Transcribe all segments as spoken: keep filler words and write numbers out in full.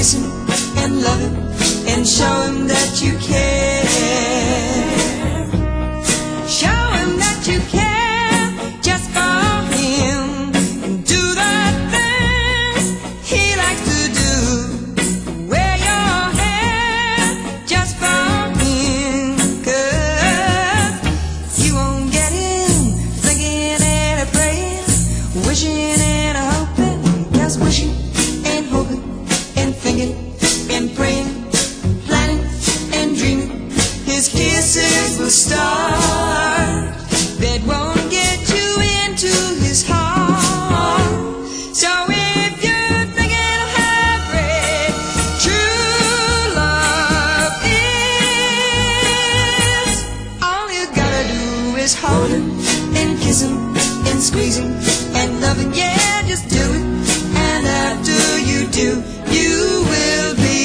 kiss him and love him and show him that you care. Show him that you care just for him. Do the things he likes to do. Wear your hair just for him, 'cause you won't get him thinking and a praying, wishing and a hoping, just wishing and hoping and thinking and praying, planning and dreaming. His kisses will start that won't get you into his heart. So if you're thinking of heartbreak, true love is. All you gotta do is hold him and kiss him and squeeze him and love him. Yeah, just do it. And after you do, you will be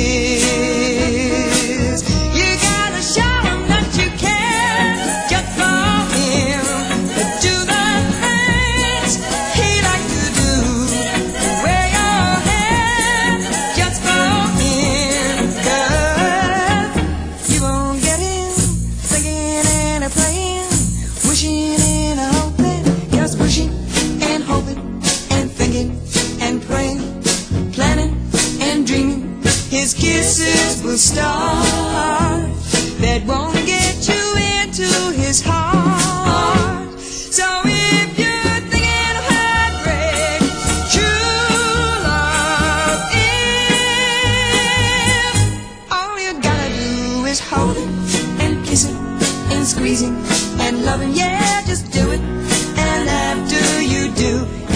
his. You gotta show him that you care just for him. Do the things he likes to do. Wear your hair just for him, 'cause you won't get him thinking and a praying, wishing and a hoping, just wishing and hoping and thinking and praying, planning and dreaming. His kisses will start that won't get you into his heart. So if you're thinking of heartbreak, true love is. All you gotta do is hold him and kiss him and squeeze him and love him. Yeah, just do it. And after you do,